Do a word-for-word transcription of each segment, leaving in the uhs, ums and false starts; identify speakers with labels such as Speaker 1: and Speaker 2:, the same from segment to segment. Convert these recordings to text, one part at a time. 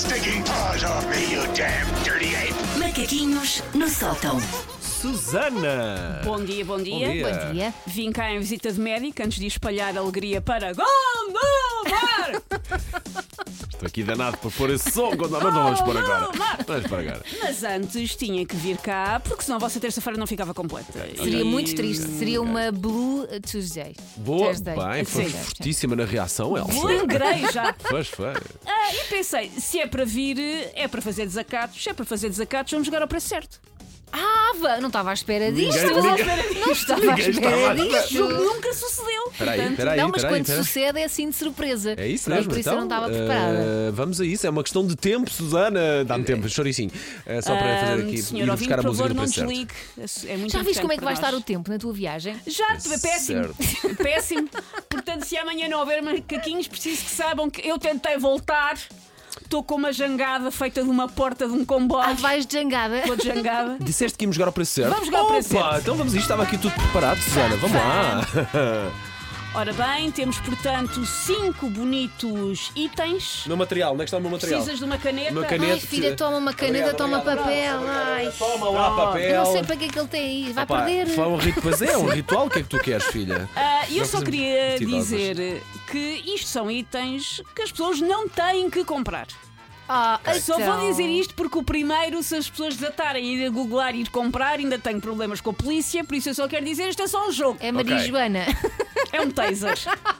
Speaker 1: stinking paws off me, you damn dirty ape!
Speaker 2: Macaquinhos no sótão.
Speaker 3: Susana!
Speaker 4: Bom dia, bom dia.
Speaker 3: Bom dia.
Speaker 5: Bom dia.
Speaker 4: Vim cá em visita de médico antes de espalhar alegria para Gondomar!
Speaker 3: Estou aqui danado por pôr esse som, mas não vamos pôr agora. Vamos pôr agora.
Speaker 4: Mas antes tinha que vir cá, porque senão a vossa terça-feira não ficava completa.
Speaker 5: Seria
Speaker 4: E-
Speaker 5: muito triste. Seria uma Blue Tuesday.
Speaker 3: Boa,
Speaker 5: Thursday.
Speaker 3: bem, foi
Speaker 4: Sim.
Speaker 3: fortíssima na reação, Elsa.
Speaker 4: Lembrei já.
Speaker 3: Pois foi.
Speaker 4: Ah, e pensei, se é para vir, é para fazer desacatos. Se é para fazer desacatos, vamos jogar ao preço certo.
Speaker 5: Ah, va- não estava à espera disto.
Speaker 3: Ninguém- ninguém-
Speaker 5: Não estava à
Speaker 3: ninguém estava
Speaker 5: espera
Speaker 3: à espera.
Speaker 4: Este jogo
Speaker 5: disto.
Speaker 4: nunca sucedeu.
Speaker 3: Espera aí,
Speaker 4: Portanto,
Speaker 3: espera aí,
Speaker 5: Não, mas
Speaker 3: espera aí,
Speaker 5: quando
Speaker 3: espera aí.
Speaker 5: sucede é assim de surpresa.
Speaker 3: É isso
Speaker 5: Pronto,
Speaker 3: mesmo,
Speaker 5: Por isso
Speaker 3: então,
Speaker 5: eu não estava preparada.
Speaker 3: eh, vamos a isso, é uma questão de tempo, Susana. Dá-me tempo, choricinho. É só para fazer aqui,
Speaker 4: senhor
Speaker 3: ir
Speaker 4: ouvinte,
Speaker 3: buscar a
Speaker 4: por
Speaker 3: música
Speaker 4: favor,
Speaker 3: do
Speaker 4: não
Speaker 3: preço certo.
Speaker 4: desligue. É muito
Speaker 5: Já viste como é que vai
Speaker 4: importante
Speaker 5: estar
Speaker 4: para
Speaker 5: o
Speaker 4: nós.
Speaker 5: tempo na tua viagem?
Speaker 4: Já, é péssimo.
Speaker 3: Certo.
Speaker 4: Péssimo. Portanto, se amanhã não houver macaquinhos, preciso que saibam que eu tentei voltar. Estou com uma jangada feita de uma porta de um comboio.
Speaker 5: Ah, vais de jangada.
Speaker 4: Estou de jangada.
Speaker 3: Disseste que íamos jogar ao preço certo?
Speaker 4: Vamos jogar ao preço
Speaker 3: Opa,
Speaker 4: certo.
Speaker 3: então vamos a isto, estava aqui tudo preparado, Susana. Vamos lá.
Speaker 4: Ora bem, temos portanto cinco bonitos itens.
Speaker 3: Meu material, onde é que está o meu material?
Speaker 4: Precisas de uma caneta.
Speaker 3: Uma caneta.
Speaker 5: Ai, filha, toma uma caneta,
Speaker 3: Obrigado,
Speaker 5: toma
Speaker 3: obrigado.
Speaker 5: papel. Ai,
Speaker 3: Toma lá papel.
Speaker 5: eu não sei para que é que ele tem aí. Vai
Speaker 3: Opa,
Speaker 5: perder.
Speaker 3: foi um rit- Pois é, um ritual. O que é que tu queres, filha?
Speaker 4: Ah, eu
Speaker 3: Não
Speaker 4: só
Speaker 3: fazemos
Speaker 4: queria
Speaker 3: mentirosos.
Speaker 4: dizer que isto são itens que as pessoas não têm que comprar.
Speaker 5: Ah,
Speaker 4: Só
Speaker 5: então.
Speaker 4: vou dizer isto porque o primeiro, se as pessoas desatarem e ir a googlar e ir comprar, ainda tenho problemas com a polícia, por isso eu só quero dizer isto é só um jogo.
Speaker 5: É Maria
Speaker 3: Ok.
Speaker 5: Joana.
Speaker 4: É um taser.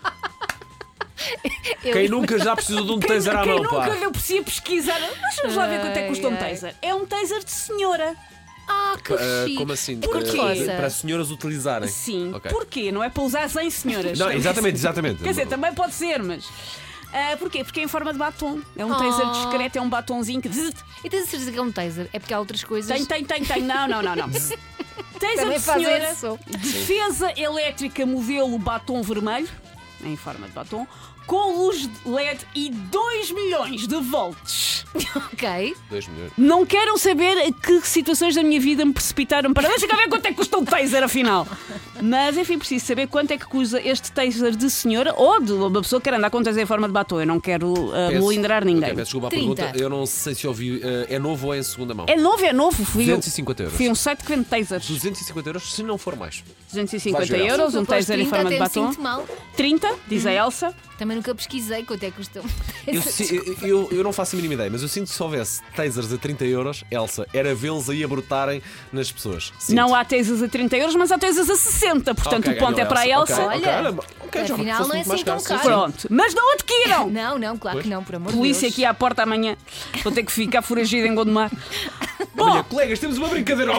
Speaker 5: Eu-
Speaker 3: Quem nunca já precisou de um
Speaker 4: Quem,
Speaker 3: taser à
Speaker 4: quem
Speaker 3: mão,
Speaker 4: nunca
Speaker 3: pá?
Speaker 4: deu por si a pesquisar, deixa-nos lá ver quanto é que custa um
Speaker 5: Ai, ai.
Speaker 4: taser. É um taser de senhora.
Speaker 5: Ah, que
Speaker 3: Ah,
Speaker 5: chique.
Speaker 3: como assim?
Speaker 5: É cor de
Speaker 3: Ah,
Speaker 5: rosa.
Speaker 3: para as senhoras utilizarem.
Speaker 4: Sim.
Speaker 3: Ok.
Speaker 4: Porquê? Não é para usar sem senhoras.
Speaker 3: Não, exatamente, exatamente.
Speaker 4: Quer dizer, também pode ser, mas. Ah, porquê? Porque é em forma de batom. É um
Speaker 5: Oh.
Speaker 4: taser discreto, é um batonzinho que.
Speaker 5: E tens a certeza que é um taser? É porque há outras coisas.
Speaker 4: Tem, tem, tem, tem. Não, não, não, não. Taser
Speaker 5: Também
Speaker 4: de
Speaker 5: faz
Speaker 4: senhora.
Speaker 5: esse som.
Speaker 4: Defesa elétrica modelo batom vermelho, em forma de batom, com luz de L E D e dois milhões de volts.
Speaker 5: Ok.
Speaker 3: Dois milhões.
Speaker 4: Não quero saber que situações da minha vida me precipitaram para. Deixa cá ver quanto é que custa um taser, afinal. Mas, enfim, preciso saber quanto é que custa este taser de senhora ou de uma pessoa que quer andar com um taser em forma de batom. Eu não quero uh,
Speaker 3: Peço-
Speaker 4: melindrar ninguém.
Speaker 3: Ok, peço desculpa à
Speaker 5: trinta.
Speaker 3: pergunta. Eu não sei se ouvi. eh, é novo ou é em segunda mão?
Speaker 4: É novo, é novo. Fui eu-
Speaker 3: duzentos e cinquenta euros.
Speaker 4: Fui um site que vende tasers.
Speaker 3: duzentos e cinquenta euros, se não for mais.
Speaker 4: duzentos e
Speaker 3: Vai
Speaker 4: cinquenta
Speaker 3: girar.
Speaker 4: euros, um
Speaker 5: Após
Speaker 4: taser em
Speaker 5: trinta,
Speaker 4: forma de
Speaker 5: até me
Speaker 4: batom.
Speaker 5: sinto mal.
Speaker 4: trinta, diz a Elsa.
Speaker 5: Também nunca pesquisei quanto é que custou.
Speaker 3: Eu, si- eu, eu- eu não faço a mínima ideia, mas eu sinto que se houvesse tasers a trinta euros, Elsa, era vê-los aí a brotarem nas pessoas. Sinto.
Speaker 4: Não há tasers a trinta euros, mas há tasers a sessenta. Portanto,
Speaker 3: Ok,
Speaker 4: o ponto
Speaker 3: ganhou
Speaker 4: é para a
Speaker 3: Elsa.
Speaker 4: Elsa.
Speaker 3: Ok, ok,
Speaker 5: Olha,
Speaker 3: olha, ok, já
Speaker 5: afinal
Speaker 3: fosse
Speaker 5: não é
Speaker 3: muito mais
Speaker 5: assim tão
Speaker 3: caro, sim,
Speaker 5: caro.
Speaker 3: sim.
Speaker 4: Pronto. Mas não adquiram!
Speaker 5: Não, não, claro
Speaker 3: Pois.
Speaker 5: que não, por amor de
Speaker 4: Polícia
Speaker 5: Deus.
Speaker 4: aqui à porta amanhã. Vou ter que ficar foragida em Gondomar.
Speaker 3: Olha, colegas, temos uma brincadeira.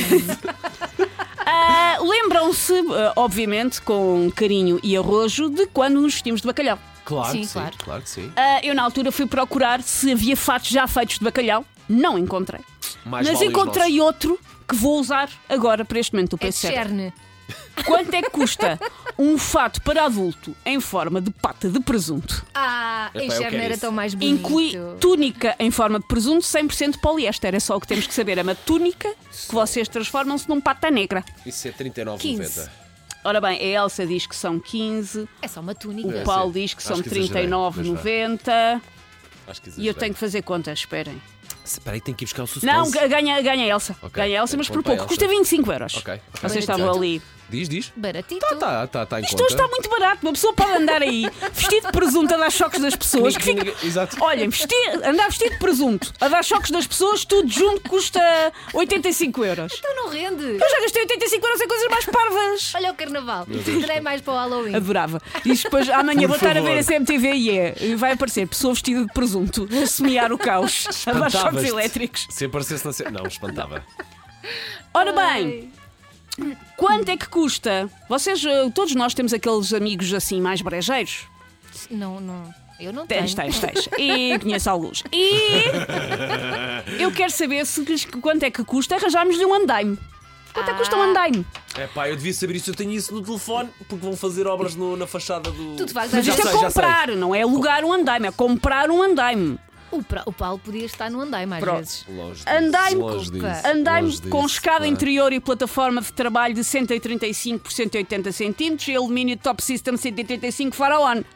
Speaker 4: Ah, lembram-se, ah, obviamente, com carinho e arrojo, de quando nos vestimos de bacalhau.
Speaker 3: Claro
Speaker 5: Sim,
Speaker 3: que sim,
Speaker 5: claro.
Speaker 3: claro que sim.
Speaker 4: Ah, eu, na altura, fui procurar se havia fatos já feitos de bacalhau. Não encontrei.
Speaker 3: Mais
Speaker 4: Mas
Speaker 3: vale os
Speaker 4: encontrei
Speaker 3: nossos.
Speaker 4: outro que vou usar agora para este momento do
Speaker 5: É de
Speaker 4: preço certo.
Speaker 5: Cherne.
Speaker 4: Quanto é que custa um fato para adulto em forma de pata de presunto?
Speaker 5: Ah,
Speaker 3: Epá,
Speaker 5: em
Speaker 3: eu
Speaker 5: Cherne
Speaker 3: quero
Speaker 5: era
Speaker 3: isso.
Speaker 5: tão mais bonito.
Speaker 4: Inclui túnica em forma de presunto cem por cento poliéster. É só o que temos que saber. É uma túnica que vocês transformam-se num pata negra.
Speaker 3: Isso é trinta e nove
Speaker 5: quinze.
Speaker 3: noventa.
Speaker 4: Ora bem, a Elsa diz que são quinze,
Speaker 5: É só uma túnica.
Speaker 4: o
Speaker 3: É,
Speaker 4: Paulo
Speaker 3: sim.
Speaker 4: diz que
Speaker 3: Acho
Speaker 4: são
Speaker 3: que exagerei,
Speaker 4: trinta e nove
Speaker 3: mas vá.
Speaker 4: noventa
Speaker 3: Acho que
Speaker 4: e eu
Speaker 3: exagerei.
Speaker 4: tenho que fazer contas, esperem.
Speaker 3: Espera aí, tenho que ir buscar o suspense.
Speaker 4: Não, ga- ganha, ganha a Elsa.
Speaker 3: Ok,
Speaker 4: Ganha a Elsa,
Speaker 3: ok,
Speaker 4: mas por
Speaker 3: ponto para a
Speaker 4: pouco.
Speaker 3: Elsa.
Speaker 4: Custa vinte e cinco euros.
Speaker 3: Ok, ok.
Speaker 4: Vocês estavam ali.
Speaker 3: Diz, diz.
Speaker 5: Baratito.
Speaker 3: Tá, tá, tá, tá em
Speaker 4: Isto
Speaker 3: conta.
Speaker 4: hoje está muito barato. Uma pessoa pode andar aí vestido de presunto a dar choques das pessoas. Que fica...
Speaker 3: Exato.
Speaker 4: Olhem, vestir, andar vestido de presunto a dar choques das pessoas, tudo junto custa oitenta e cinco euros.
Speaker 5: Então não rende.
Speaker 4: Eu já gastei oitenta e cinco euros em coisas mais parvas.
Speaker 5: Olha o carnaval. Terei mais para o Halloween.
Speaker 4: Adorava. E depois amanhã
Speaker 3: Por
Speaker 4: vou estar a
Speaker 3: favor.
Speaker 4: ver a C M T V e é. E vai aparecer pessoa vestida de presunto a semear o caos, a dar choques
Speaker 3: Espantavas-te.
Speaker 4: elétricos.
Speaker 3: Se aparecesse na... ce- Não, espantava.
Speaker 4: Ora bem, quanto é que custa? Vocês, eh, todos nós temos aqueles amigos assim mais brejeiros?
Speaker 5: Não, não. Eu não
Speaker 4: Tens,
Speaker 5: tenho.
Speaker 4: tens, tens. E conheço alguns. E eu quero saber se, quanto é que custa arranjarmos-lhe um andaime. Quanto é que custa um andaime?
Speaker 3: É pá, eu devia saber isso. Eu tenho isso no telefone porque vão fazer obras no- na fachada do.
Speaker 5: Tu de facto
Speaker 4: Mas
Speaker 5: Já
Speaker 4: isto
Speaker 3: sei,
Speaker 4: é
Speaker 3: já sei.
Speaker 4: comprar, não é alugar um andaime, é comprar um andaime.
Speaker 5: O, pra- o Paulo podia estar no andaime às
Speaker 4: Pronto.
Speaker 5: vezes.
Speaker 3: Longe disso,
Speaker 4: Andaime,
Speaker 3: longe disso,
Speaker 4: andaime
Speaker 3: longe
Speaker 4: com
Speaker 3: disso,
Speaker 4: escada
Speaker 3: pá.
Speaker 4: interior e plataforma de trabalho de cento e trinta e cinco por cento e oitenta centímetros e alumínio Top System cento e trinta e cinco Faraon.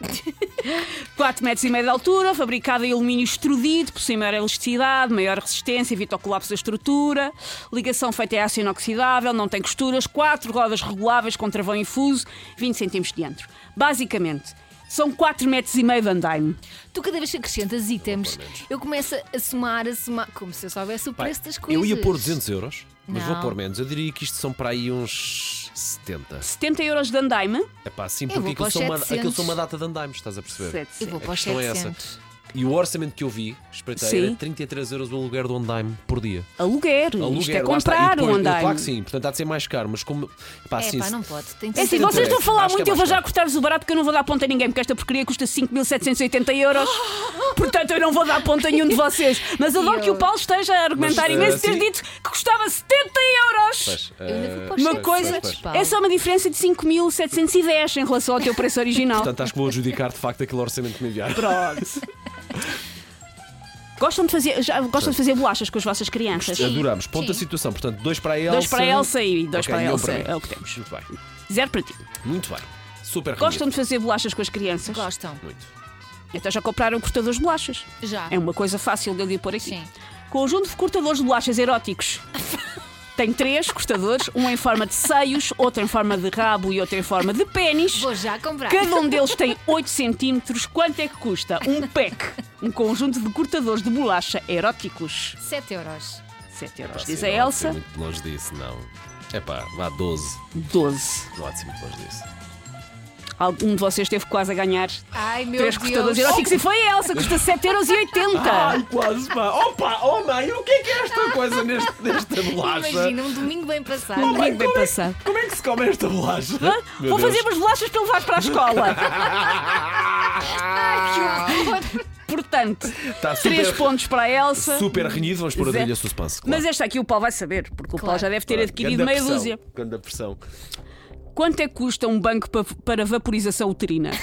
Speaker 4: quatro metros e meio de altura, fabricada em alumínio extrudido, possui maior elasticidade, maior resistência, evita o colapso da estrutura, ligação feita em aço inoxidável, não tem costuras, quatro rodas reguláveis com travão infuso, vinte centímetros de diâmetro. Basicamente, são quatro metros e meio de andaime.
Speaker 5: Tu cada vez que acrescentas itens, eu começo a somar, a somar, como se eu soubesse o preço das coisas.
Speaker 3: Eu ia pôr duzentos euros, mas
Speaker 5: Não.
Speaker 3: vou pôr menos. Eu diria que isto são para aí uns setenta.
Speaker 4: setenta euros de andaime.
Speaker 3: É pá, sim,
Speaker 5: Eu
Speaker 3: porque
Speaker 5: vou para
Speaker 3: aquilo
Speaker 5: os
Speaker 3: são, uma,
Speaker 5: setecentos.
Speaker 3: aquilo são uma data de andaimes, estás a perceber?
Speaker 4: setecentos.
Speaker 5: Eu vou
Speaker 3: A
Speaker 5: para os
Speaker 3: questão é essa.
Speaker 5: setecentos.
Speaker 3: E o orçamento que eu vi, espreitei,
Speaker 4: Sim.
Speaker 3: era trinta e três euros o aluguer do andaime por dia.
Speaker 4: Aluguer. Isto
Speaker 3: Aluguer,
Speaker 4: é
Speaker 3: lá está. E
Speaker 4: comprar
Speaker 3: depois,
Speaker 4: um
Speaker 3: eu-
Speaker 4: andaime.
Speaker 3: Claro que sim, portanto há de ser mais caro, mas como. Pá,
Speaker 5: É
Speaker 3: sim,
Speaker 5: pá,
Speaker 3: se-
Speaker 5: não pode. Tem
Speaker 4: É assim,
Speaker 5: trinta
Speaker 4: vocês estão a falar
Speaker 3: Acho que
Speaker 4: muito,
Speaker 3: é
Speaker 4: eu vou
Speaker 3: mais
Speaker 4: já
Speaker 3: caro.
Speaker 4: cortar-vos o barato porque eu não vou dar ponta a ninguém, porque esta porcaria custa cinco mil setecentos e oitenta euros. Portanto, eu não vou dar ponta a nenhum de vocês. Mas adoro
Speaker 5: Eu-
Speaker 4: que o Paulo esteja a argumentar
Speaker 3: Mas,
Speaker 4: imenso
Speaker 3: eh,
Speaker 4: ter
Speaker 3: sim.
Speaker 4: dito que custava setenta euros.
Speaker 3: Pois,
Speaker 5: Eu ainda vou
Speaker 3: eh,
Speaker 5: para os
Speaker 4: Uma
Speaker 5: setecentos,
Speaker 4: coisa,
Speaker 5: Paulo.
Speaker 4: é só uma diferença de cinco mil setecentos e dez em relação ao teu preço original.
Speaker 3: Portanto, acho que vou adjudicar de facto aquele orçamento que me enviaram.
Speaker 4: Pronto. Gostam de fazer, já, gostam de fazer bolachas com as vossas crianças?
Speaker 5: Sim.
Speaker 3: Adoramos. Ponto
Speaker 5: Sim.
Speaker 3: a situação. Portanto, dois para a Elsa.
Speaker 4: Dois para a Elsa e dois
Speaker 3: Ok,
Speaker 4: para a
Speaker 3: e um
Speaker 4: Elsa.
Speaker 3: mim.
Speaker 4: É o que temos.
Speaker 3: Muito bem.
Speaker 4: Zero para ti.
Speaker 3: Muito bem. Super
Speaker 4: Gostam
Speaker 3: reunido.
Speaker 4: de fazer bolachas com as crianças?
Speaker 5: Gostam.
Speaker 3: Muito.
Speaker 4: Então já compraram cortadores de bolachas.
Speaker 5: Já.
Speaker 4: É uma coisa fácil de eu lhe pôr aqui.
Speaker 5: Sim.
Speaker 4: Conjunto de cortadores de bolachas eróticos. Tem três cortadores, um em forma de seios, outro em forma de rabo e outro em forma de pênis.
Speaker 5: Vou já comprar.
Speaker 4: Cada um deles tem oito centímetros. Quanto é que custa? Um pack. Um conjunto de cortadores de bolacha eróticos.
Speaker 5: sete euros.
Speaker 4: sete euros.
Speaker 3: Pá,
Speaker 4: Diz
Speaker 3: sim,
Speaker 4: a
Speaker 3: não há de
Speaker 4: Elsa.
Speaker 3: ser muito longe disso, não. É pá, vá doze.
Speaker 4: doze.
Speaker 3: Não há de ser muito longe disso.
Speaker 4: Algum de vocês teve quase a ganhar
Speaker 5: Ai, meu
Speaker 4: três
Speaker 5: Deus.
Speaker 4: cortadores eróticos e foi a Elsa, custa sete euros e oitenta.
Speaker 3: quase pá. Opa, oh mãe, o que é que é esta coisa neste, nesta bolacha?
Speaker 5: Imagina, um domingo bem passado.
Speaker 4: Um domingo bem passado.
Speaker 3: Como é que se come esta bolacha?
Speaker 4: Hã?
Speaker 3: Meu
Speaker 4: Vou
Speaker 3: Deus.
Speaker 4: fazer umas bolachas para levar para a escola.
Speaker 5: Ai, que horror.
Speaker 4: Portanto,
Speaker 3: Tá super-
Speaker 4: três pontos para a Elsa.
Speaker 3: Super renhido, vamos pôr a
Speaker 4: Zé.
Speaker 3: trilha suspense. Claro.
Speaker 4: Mas esta aqui o Paulo vai saber, porque o Paulo
Speaker 5: Claro.
Speaker 4: já deve ter adquirido
Speaker 3: Ganda
Speaker 4: meia
Speaker 3: pressão,
Speaker 4: dúzia.
Speaker 3: Ganda pressão.
Speaker 4: Quanto é que custa um banco pa- para vaporização uterina?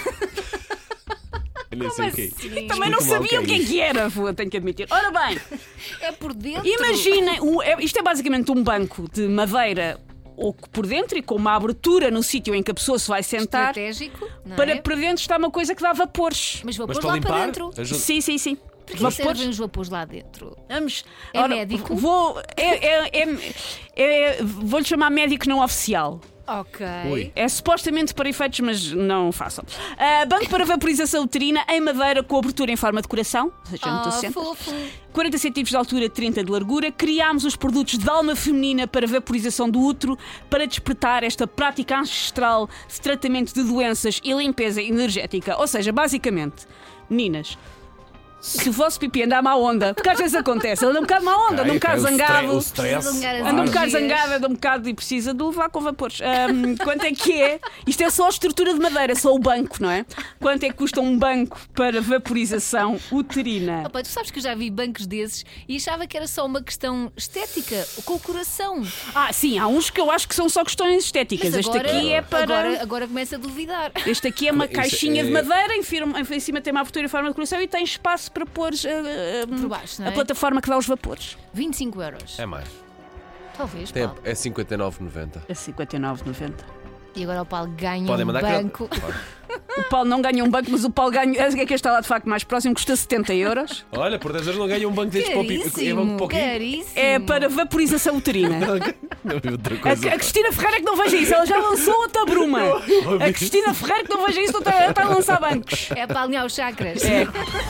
Speaker 3: Eu nem sei o que é isso.
Speaker 5: assim?
Speaker 4: Também não
Speaker 3: Explica-me lá o
Speaker 4: sabia o que é
Speaker 3: isso.
Speaker 4: que era, vou- tenho que admitir. Ora bem,
Speaker 5: É por dentro.
Speaker 4: imaginem, o- é- isto é basicamente um banco de madeira oco por dentro e com uma abertura no sítio em que a pessoa se vai sentar.
Speaker 5: Estratégico, não
Speaker 4: Para
Speaker 5: é?
Speaker 4: para dentro está uma coisa que dá vapores.
Speaker 5: Mas vou
Speaker 3: Mas
Speaker 5: pôr
Speaker 3: para
Speaker 5: lá
Speaker 3: limpar,
Speaker 5: para dentro.
Speaker 3: ajuda-
Speaker 4: Sim, sim, sim.
Speaker 5: Porquê servem os vapores lá dentro?
Speaker 4: Vamos.
Speaker 5: É médico?
Speaker 4: Vou. É, é, é- é- vou-lhe chamar médico não oficial.
Speaker 5: Ok.
Speaker 3: Ui.
Speaker 4: É supostamente para efeitos, mas não façam. Ah, banco para vaporização uterina em madeira com abertura em forma de coração. Ou seja, não
Speaker 5: Oh,
Speaker 4: estou sempre.
Speaker 5: fofo.
Speaker 4: quarenta centímetros de altura, trinta de largura. Criámos os produtos de alma feminina para vaporização do útero para despertar esta prática ancestral de tratamento de doenças e limpeza energética. Ou seja, basicamente, meninas, se o vosso pipi andar má onda, porque às vezes acontece, ele anda um bocado má onda, anda um bocado zangado.
Speaker 3: O stress.
Speaker 5: Zangar as
Speaker 4: Anda um bocado
Speaker 5: energias.
Speaker 4: zangada, anda um bocado e precisa de levar com vapores. Ahm, quanto é que é? Isto é só a estrutura de madeira, só o banco, não é? Quanto é que custa um banco para vaporização uterina?
Speaker 5: Opa, tu sabes que eu já vi bancos desses e achava que era só uma questão estética, com o coração.
Speaker 4: Ah, sim, há uns que eu acho que são só questões estéticas.
Speaker 5: Mas
Speaker 4: este
Speaker 5: agora,
Speaker 4: aqui é para.
Speaker 5: Agora, agora começa a duvidar.
Speaker 4: Este aqui é uma
Speaker 3: Como é- isso
Speaker 4: caixinha
Speaker 3: é-
Speaker 4: de madeira, em, firma- em cima tem uma abertura em forma de coração e tem espaço para pôr ah, ah,
Speaker 5: Por baixo, não
Speaker 4: a
Speaker 5: é?
Speaker 4: plataforma que dá os vapores.
Speaker 5: vinte e cinco euros.
Speaker 3: É mais.
Speaker 5: Talvez,
Speaker 3: Tem-
Speaker 5: Paulo.
Speaker 3: é cinquenta e nove e noventa.
Speaker 4: É cinquenta e nove e noventa.
Speaker 5: E agora o Paulo ganha
Speaker 3: Podem
Speaker 5: um
Speaker 3: mandar
Speaker 5: banco.
Speaker 3: crédito.
Speaker 4: O Paulo não ganha um banco, mas o Paulo ganha. É que este está lá de facto mais próximo, custa setenta euros.
Speaker 3: Olha, por dez euros não ganha um banco destes para o pi- é um
Speaker 5: Caríssimo,
Speaker 3: pouquinho.
Speaker 5: caríssimo.
Speaker 4: É para vaporização uterina.
Speaker 3: Não vi outra
Speaker 4: A,
Speaker 3: coisa.
Speaker 4: a Cristina Ferreira é que não veja isso, ela já lançou outra bruma. A Cristina Ferreira que não veja isso, está, está a lançar bancos.
Speaker 5: É para alinhar os chakras.
Speaker 4: É.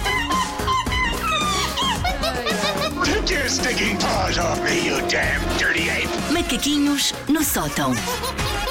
Speaker 1: Take your stinking paws off me, you damn dirty ape!
Speaker 2: Macaquinhos no sótão.